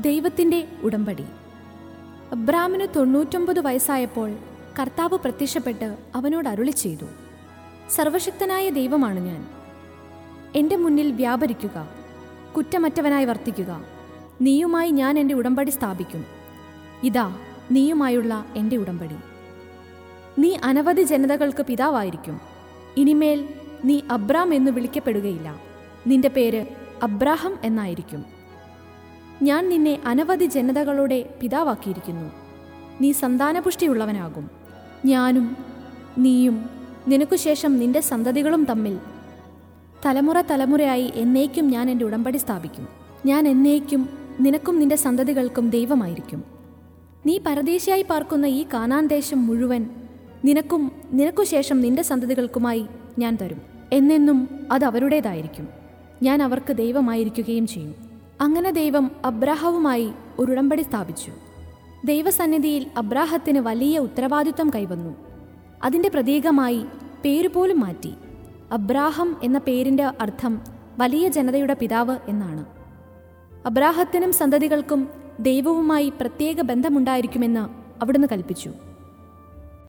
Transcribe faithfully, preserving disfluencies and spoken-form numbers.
ദൈവത്തിൻ്റെ ഉടമ്പടി. അബ്രാമിന് തൊണ്ണൂറ്റൊമ്പത് വയസ്സായപ്പോൾ കർത്താവ് പ്രത്യക്ഷപ്പെട്ട് അവനോട് അരുളി ചെയ്തു, സർവശക്തനായ ദൈവമാണ് ഞാൻ. എൻ്റെ മുന്നിൽ വ്യാപരിക്കുക, കുറ്റമറ്റവനായി വർത്തിക്കുക. നീയുമായി ഞാൻ എൻ്റെ ഉടമ്പടി സ്ഥാപിക്കും. ഇതാ നീയുമായുള്ള എൻ്റെ ഉടമ്പടി. നീ അനവധി ജനതകൾക്ക് പിതാവായിരിക്കും. ഇനിമേൽ നീ അബ്രാം എന്നു വിളിക്കപ്പെടുകയില്ല. നിന്റെ പേര് അബ്രാഹം എന്നായിരിക്കും. ഞാൻ നിന്നെ അനവധി ജനതകളുടെ പിതാവാക്കിയിരിക്കുന്നു. നീ സന്താനപുഷ്ടിയുള്ളവനാകും. ഞാനും നീയും നിനക്കു ശേഷം നിന്റെ സന്തതികളും തമ്മിൽ തലമുറ തലമുറയായി എന്നേക്കും ഞാൻ എൻ്റെ ഉടമ്പടി സ്ഥാപിക്കും. ഞാൻ എന്നേക്കും നിനക്കും നിന്റെ സന്തതികൾക്കും ദൈവമായിരിക്കും. നീ പരദേശിയായി പാർക്കുന്ന ഈ കാനാൻ ദേശം മുഴുവൻ നിനക്കും നിനക്കു ശേഷം നിന്റെ സന്തതികൾക്കുമായി ഞാൻ തരും. എന്നെന്നും അത് അവരുടേതായിരിക്കും. ഞാൻ അവർക്ക് ദൈവമായിരിക്കുകയും ചെയ്യും. അങ്ങനെ ദൈവം അബ്രാഹവുമായി ഒരു ഉടമ്പടി സ്ഥാപിച്ചു. ദൈവസന്നിധിയിൽ അബ്രാഹത്തിന് വലിയ ഉത്തരവാദിത്വം കൈവന്നു. അതിൻ്റെ പ്രതീകമായി പേരുപോലും മാറ്റി. അബ്രാഹം എന്ന പേരിൻ്റെ അർത്ഥം വലിയ ജനതയുടെ പിതാവ് എന്നാണ്. അബ്രാഹത്തിനും സന്തതികൾക്കും ദൈവവുമായി പ്രത്യേക ബന്ധമുണ്ടായിരിക്കുമെന്ന് അവിടുന്ന് കൽപ്പിച്ചു.